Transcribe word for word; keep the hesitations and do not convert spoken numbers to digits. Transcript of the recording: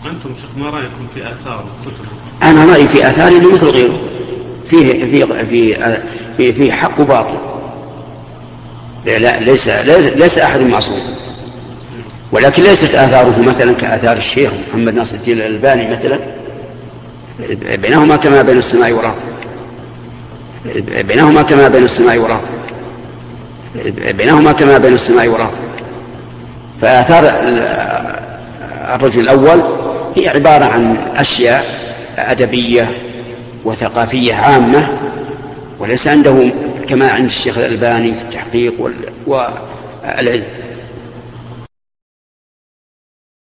أنتم شيخ ما رأيكم في آثار الكتب؟ أنا رأيي في آثار إنه مثل غيره، فيه في في في, في حق وباطل. لا ليس ليس, ليس أحد معصوم، ولكن ليست آثاره مثلا كآثار الشيخ محمد ناصر الدين الألباني مثلا، بينهما كما بين السماء والأرض، بينهما كما بين السماء والأرض، بينهما كما بين السماء والأرض. فآثار الرجل الأول هي عبارة عن أشياء أدبية وثقافية عامة، وليس عنده كما عند الشيخ الألباني في التحقيق والعلم.